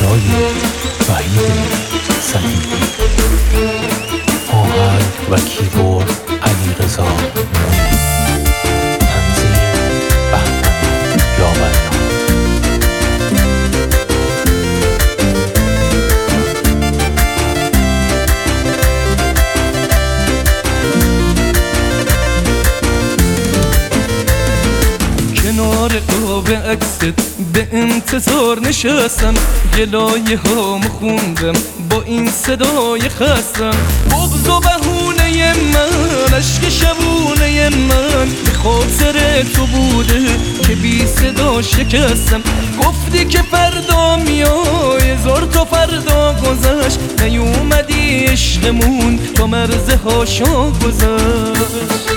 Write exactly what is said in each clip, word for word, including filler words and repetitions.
صدای وحید صدیقی، آهنگ و کیبورد علیرضا نوری، تنظیم بهمن یاوریان. کنار قاب عکست به انتظار نشستم، گلایه هامو خوندم با این صدای خستم. بغض و بهونه من، عشق شبونه من، به خاطر تو بوده که بی صدا شکستم. گفتی که فردا میای، هزار تا فردا گذشت، نیومدی عشقمون تا مرز هاشا گذشت.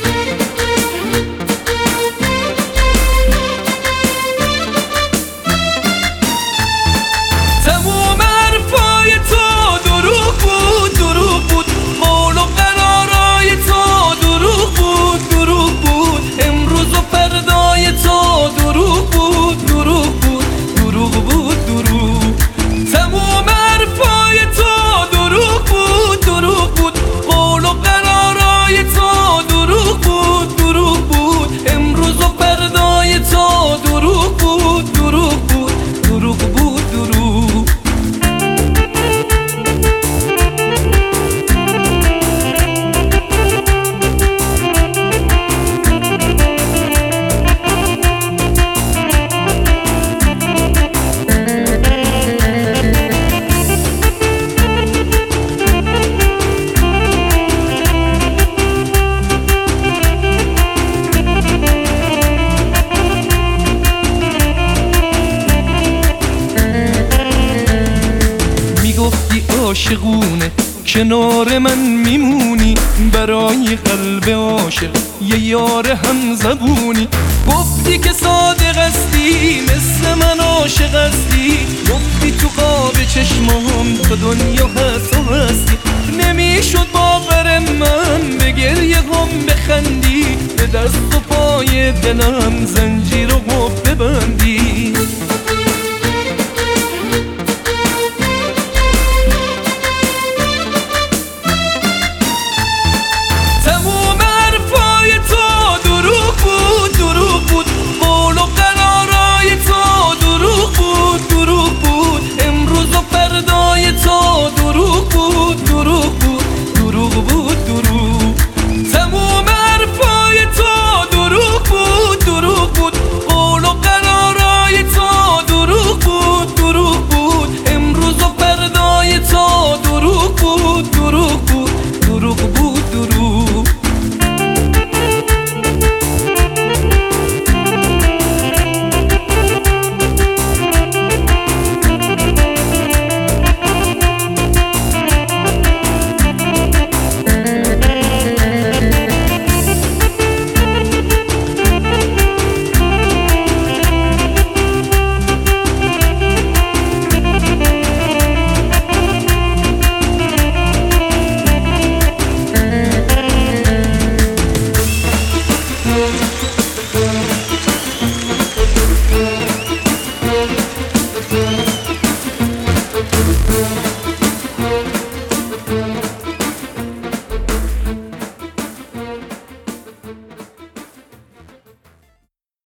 عاشقونه کنار من میمونی، برای قلب عاشق یه یار هم زبونی. گفتی که صادق هستی، مثل من عاشق هستی. گفتی تو قاب چشمام تو دنیا هست و هستی. نمیشد باور من به گریه هم بخندی، به دست و پای دلم زنجیر